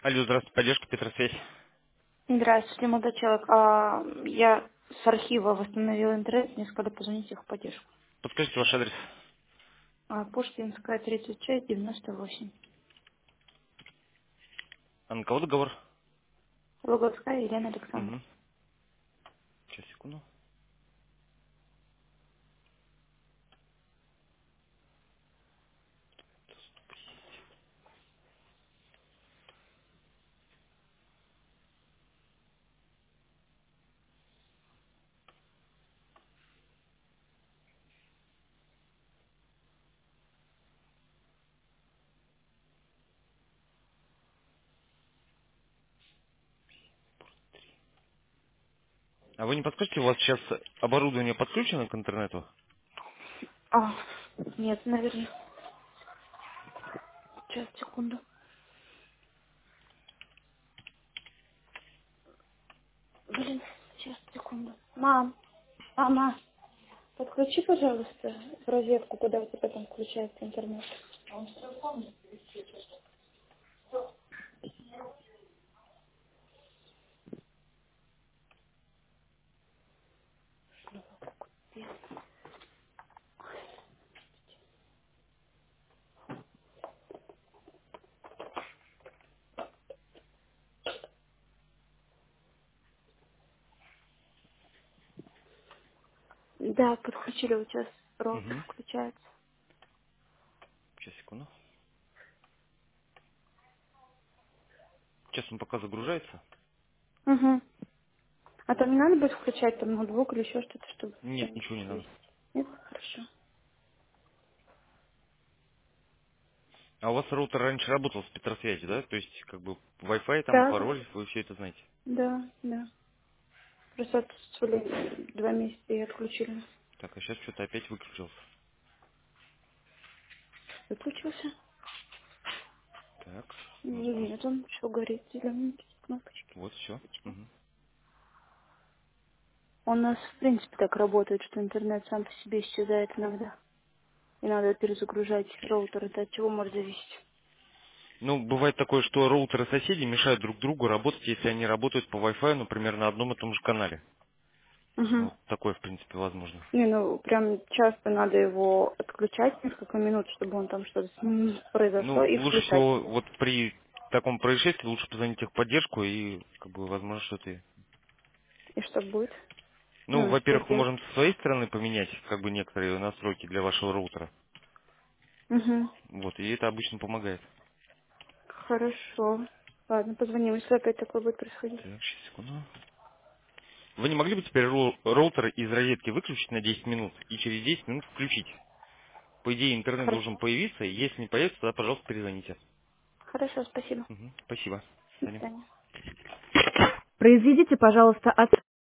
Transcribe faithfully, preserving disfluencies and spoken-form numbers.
Алло, здравствуйте, поддержка Петросвязь. Здравствуйте, молодой человек. А, я с архива восстановила интернет, мне сказали позвонить их в поддержку. Подскажите ваш адрес. А, Пушкинская, тридцать шесть, девяносто восемь. А на кого договор? Луговская Елена Александровна. Угу. Сейчас, секунду. А вы не подскажете, у вас сейчас оборудование подключено к интернету? А, нет, наверное. Сейчас, секунду. Блин, сейчас, секунду. Мам, мама, подключи, пожалуйста, в розетку, куда у тебя там включается интернет. Да, подключили, вот сейчас роутер Угу. включается. Сейчас, секунду. Сейчас он пока загружается. Угу. А там не надо будет включать там ноутбук или еще что-то, чтобы Нет, что-нибудь ничего не надо. есть? Нет? Хорошо. А у вас роутер раньше работал с Петросвязью, да? То есть, как бы, Wi-Fi, там, Да, да, пароль, вы все это знаете. да, да. Просто отсутствовали два месяца и отключили. Так, а сейчас что-то опять выключился. Выключился? Так, надо просто... Нет, он еще горит, зеленые кнопочки. Вот, все. Почему? Угу. Он у нас, в принципе, так работает, что интернет сам по себе исчезает иногда. И надо перезагружать роутер. Это от чего может зависеть? Ну, бывает такое, что роутеры соседей мешают друг другу работать, если они работают по Wi-Fi, например, на одном и том же канале. Угу. Вот такое, в принципе, возможно. Не, ну, прям часто надо его отключать несколько минут, чтобы он там что-то с ним произошло, Ну, и лучше включать всего, его. вот при таком происшествии лучше позвонить в техподдержку и, как бы, возможно, что-то... и- И что будет? Ну, Ну, во-первых, мы если... можем со своей стороны поменять, как бы, некоторые настройки для вашего роутера. Угу. Вот, и это обычно помогает. Хорошо. Ладно, позвоним, если опять такое будет происходить. Так, сейчас, секунду. Вы не могли бы теперь роу- роутер из розетки выключить на десять минут и через десять минут включить? По идее, интернет должен Хорошо. появиться, и если не появится, тогда, пожалуйста, перезвоните. Хорошо, спасибо. Мгм, спасибо. До До свидания. свидания. Произведите, пожалуйста, от